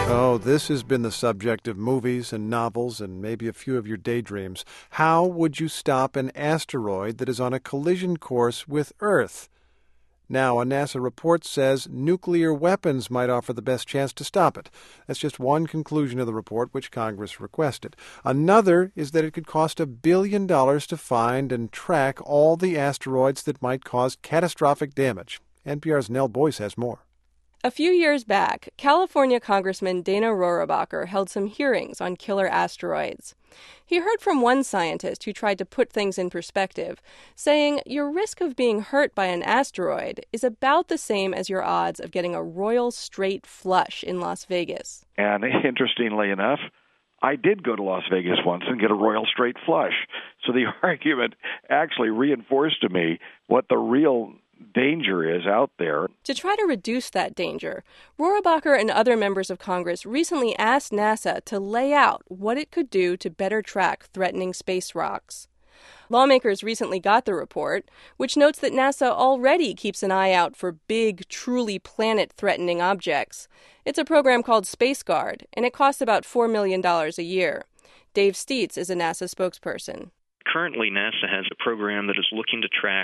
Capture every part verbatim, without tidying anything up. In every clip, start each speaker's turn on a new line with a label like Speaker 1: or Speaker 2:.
Speaker 1: Oh, this has been the subject of movies and novels and maybe a few of your daydreams. How would you stop an asteroid that is on a collision course with Earth? Now, a NASA report says nuclear weapons might offer the best chance to stop it. That's just one conclusion of the report, which Congress requested. Another is that it could cost a billion dollars to find and track all the asteroids that might cause catastrophic damage. N P R's Nell Boyce has more.
Speaker 2: A few years back, California Congressman Dana Rohrabacher held some hearings on killer asteroids. He heard from one scientist who tried to put things in perspective, saying your risk of being hurt by an asteroid is about the same as your odds of getting a royal straight flush in Las Vegas.
Speaker 3: And interestingly enough, I did go to Las Vegas once and get a royal straight flush. So the argument actually reinforced to me what the real danger is out there.
Speaker 2: To try to reduce that danger, Rohrabacher and other members of Congress recently asked NASA to lay out what it could do to better track threatening space rocks. Lawmakers recently got the report, which notes that NASA already keeps an eye out for big, truly planet-threatening objects. It's a program called SpaceGuard, and it costs about four million dollars a year. Dave Steitz is a NASA spokesperson.
Speaker 4: Currently, NASA has a program that is looking to track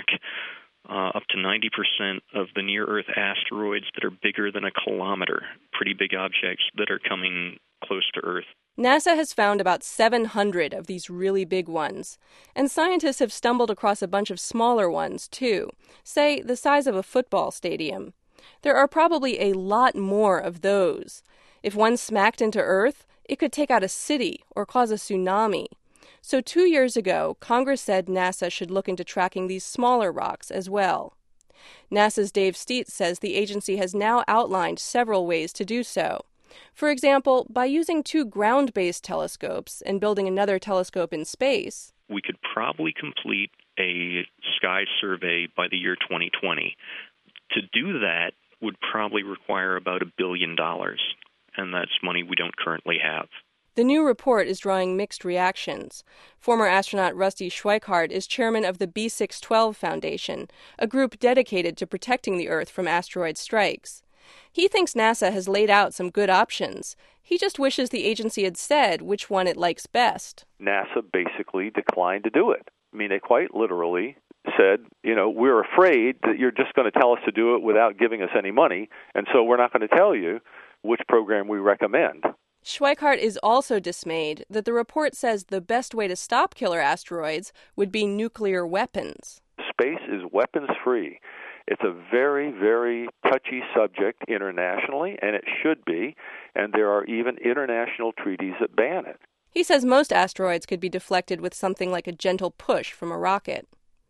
Speaker 4: Uh, up to ninety percent of the near-Earth asteroids that are bigger than a kilometer, pretty big objects that are coming close to Earth.
Speaker 2: NASA has found about seven hundred of these really big ones, and scientists have stumbled across a bunch of smaller ones, too, say the size of a football stadium. There are probably a lot more of those. If one smacked into Earth, it could take out a city or cause a tsunami. So two years ago, Congress said NASA should look into tracking these smaller rocks as well. NASA's Dave Steitz says the agency has now outlined several ways to do so. For example, by using two ground-based telescopes and building another telescope in space,
Speaker 4: we could probably complete a sky survey by the year twenty twenty. To do that would probably require about a billion dollars, and that's money we don't currently have.
Speaker 2: The new report is drawing mixed reactions. Former astronaut Rusty Schweickart is chairman of the B six twelve Foundation, a group dedicated to protecting the Earth from asteroid strikes. He thinks NASA has laid out some good options. He just wishes the agency had said which one it likes best.
Speaker 5: NASA basically declined to do it. I mean, they quite literally said, you know, we're afraid that you're just going to tell us to do it without giving us any money, and so we're not going to tell you which program we recommend.
Speaker 2: Schweickart is also dismayed that the report says the best way to stop killer asteroids would be nuclear weapons.
Speaker 5: Space is weapons-free. It's a very, very touchy subject internationally, and it should be, and there are even international treaties that ban it.
Speaker 2: He says most asteroids could be deflected with something like a gentle push from a rocket.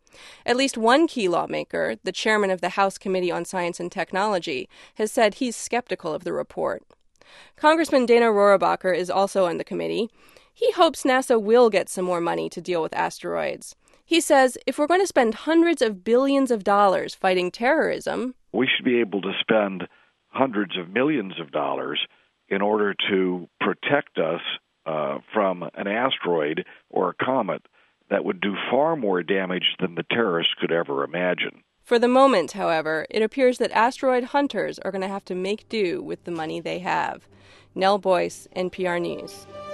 Speaker 2: At least one key lawmaker, the chairman of the House Committee on Science and Technology, has said he's skeptical of the report. Congressman Dana Rohrabacher is also on the committee. He hopes NASA will get some more money to deal with asteroids. He says if we're going to spend hundreds of billions of dollars fighting terrorism,
Speaker 3: we should be able to spend hundreds of millions of dollars in order to protect us uh, from an asteroid or a comet that would do far more damage than the terrorists could ever imagine.
Speaker 2: For the moment, however, it appears that asteroid hunters are going to have to make do with the money they have. Nell Boyce, N P R News.